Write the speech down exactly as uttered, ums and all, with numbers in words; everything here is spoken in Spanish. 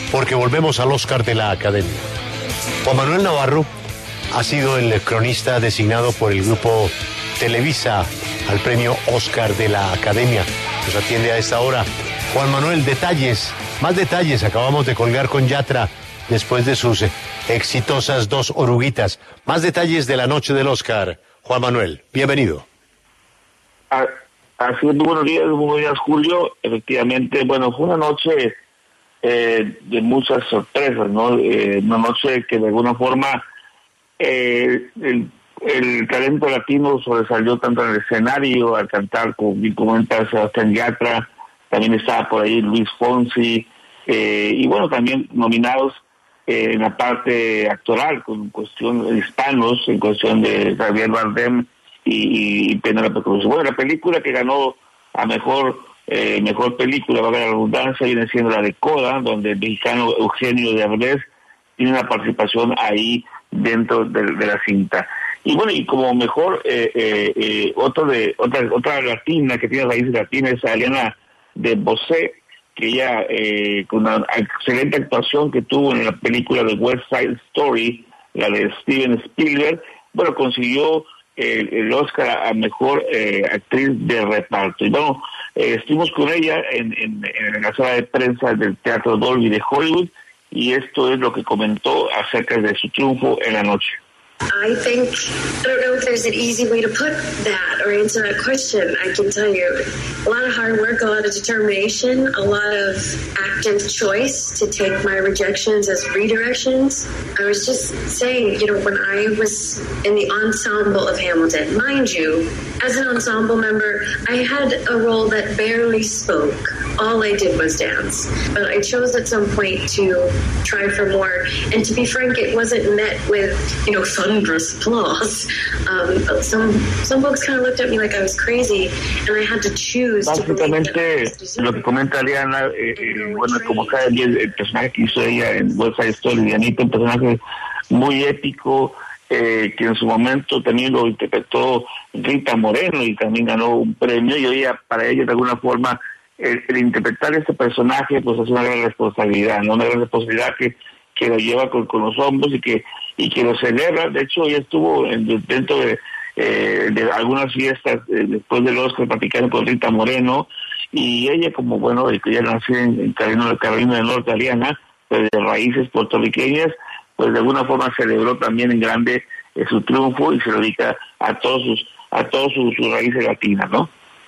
porque volvemos al Oscar de la Academia. Juan Manuel Navarro ha sido el cronista designado por el grupo Televisa al premio Oscar de la Academia. Nos atiende a esta hora. Juan Manuel, detalles, más detalles. Acabamos de colgar con Yatra después de sus exitosas dos oruguitas. Más detalles de la noche del Oscar. Juan Manuel, bienvenido. Así es, muy buenos días, muy buenos días, Julio. Efectivamente, bueno, fue una noche eh, de muchas sorpresas, ¿no? Eh, una noche que de alguna forma eh, el, el talento latino sobresalió tanto en el escenario, al cantar, como bien comenta Sebastián Yatra, también estaba por ahí Luis Fonsi, eh, y bueno, también nominados eh, en la parte actoral, con cuestión de hispanos, en cuestión de Javier Bardem y, y Penélope Cruz. Bueno, la película que ganó a mejor eh, mejor película, valga la redundancia, viene siendo la de Coda, donde el mexicano Eugenio Derbez tiene una participación ahí dentro de, de la cinta. Y bueno, y como mejor eh, eh, eh, otro de otra otra latina que tiene raíces latinas es Aliana de Bosé, que ella eh, con una excelente actuación que tuvo en la película de West Side Story, la de Steven Spielberg, bueno, consiguió el, el Oscar a mejor eh, actriz de reparto. Y bueno, eh, estuvimos con ella en, en, en la sala de prensa del Teatro Dolby de Hollywood, y esto es lo que comentó acerca de su triunfo en la noche. I think, I don't know if there's an easy way to put that or answer that question. I can tell you a lot of hard work, a lot of determination, a lot of active choice to take my rejections as redirections. I was just saying, you know, when I was in the ensemble of Hamilton, mind you, as an ensemble member, I had a role that barely spoke. All I did was dance. But I chose at some point to try for more. And to be frank, it wasn't met with, you know, thunderous applause. Um, but some some folks kind of looked at me like I was crazy, and I had to choose. Básicamente, lo que comenta Ariana, eh, eh, bueno, como cada día el personaje que hizo ella en West Side Story, Dianita, un personaje muy épico, eh, que en su momento también lo interpretó Rita Moreno y también ganó un premio, y hoy para ella de alguna forma el, el interpretar este personaje pues es una gran responsabilidad, ¿no? Una gran responsabilidad que, que lo lleva con, con los hombros y que y que lo celebra. De hecho, ella estuvo en, dentro de, eh, de algunas fiestas eh, después del Oscar platicando con Rita Moreno, y ella, como bueno, que ella nació en, en Carolina, Carolina del Norte, Ariana, pues de raíces puertorriqueñas, pues de alguna forma celebró también en grande eh, su triunfo y se lo dedica a todos sus a todos sus, sus raíces latinas, ¿no?